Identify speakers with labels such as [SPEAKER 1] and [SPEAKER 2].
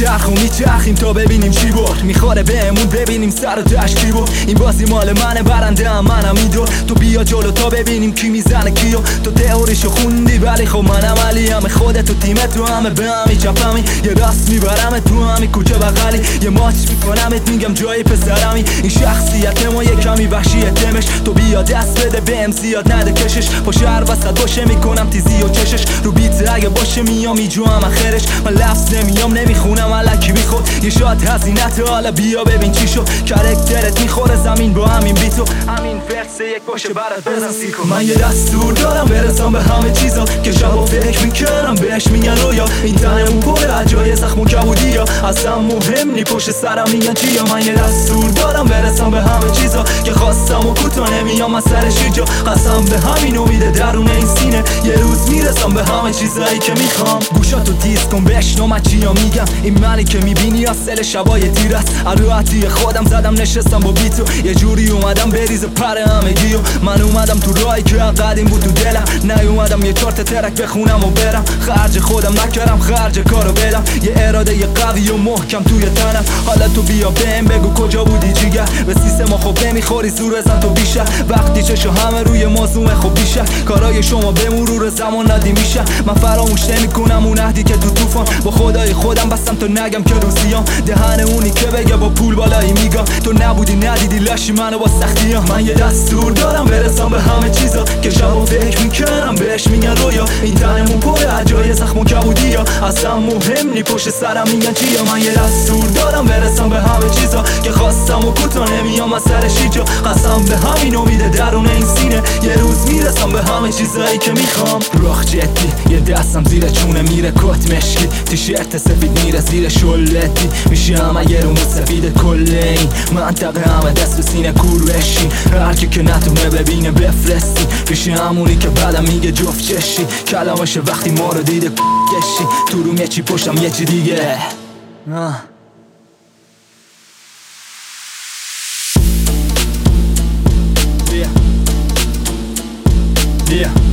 [SPEAKER 1] میچرخیم تا ببینیم چی بود میخوره بهمون ببینیم سر و تشکی بود این بازی مال منه برنده هم منم میدو تو بیا جلو تا ببینیم کی میزنه کیو تو تئوریشو خوندی ولی خب من عملی همه خودت و تیمت رو همه به همی چپمی یه راست میبرمت تو همی کوچه بغلی یه ماچ میکنمت میگم جای پسرمی این شخصیت ما یه کمی وحشیه تمش تو بیا دست بده بهم زیاد نده کشش با شهر وسط باشه میکنم تیزی و چشش رو بیت اگه باشه میام میجوام اخرش من لفظ نمیام نمیخونم الکی بیخود یه شاد هزینت حالا بیا ببین چی شد کرکترت میخوره زمین با همین بیتو همین ورس یک باشه برات بزن سیکو من یه دستور دارم برسم به همه چیزا که شبا فکر میکردم بهش میگن رویا این تنمون پر از جای زخم و کبودی ها اصلا مهم نی پشت سرم میگن چیا من یه دستور دارم برسم به همه چیزا که خواستم و کوتاه نمیام از سرش جا قسم به همین امیده درون این سینه یه روز میرسم به همه چیزایی که میخوام گوشاتو تیز کن بشنو من چیا میگم این منی که میبینی از سل شبای تیر است راحتی خودم زدم نشستم با بیتو یه جوری اومدم بریز پر همگیو من اومدم تو راهی که قدیم بود تو دلم نیومدم یه چارت ترک بخونم و برم خرج خودم نکردم خرج کارو بدم یه اراده یه قوی و محکم توی تنم حالا تو بیا بهم بگو کجا بودی جیگر به سیستم خب نمیخوری زور ازم تو بیشتر وقتی چشو همه روی موضوع خب بیشتر کارای شما به مرور زمان ندی میشه من فراموش نمیکنم اون عهدی که تو طوفان با خدای خودم بستم تو نگم که روزیام دهن اونی که بگه با پول بالایی میگم تو نبودی ندیدی لاشی منو با سختیام من یه دستور دارم برسم به همه چیزا که شبا فکر میکنم بهش میگن رویا این تنمون پر از جای زخم و کبودی ها اصلا مهم نی پشت سرم میگن چیا من یه دستور دارم برسم به همه چیزا که خواستم و کوتاه نمیام از سرش جا قسم به همین امیده درون این سینه یه روز میرسم به همه چیزایی که میخوام راخ جدی یه دستم زیر چونه میره کت مشکی تیشرت سفید میره زیر شلتی میشه همه یه رومو سفید کل این منطقه همه دست و سینه کور بشی هرکی که نتونه ببینه بفرستی میشه همونی که بعدم میگه جفت چشی کلامشه وقتی ما رو دیده کشی تو روم یه چی پشتم یه چی دیگه Yeah.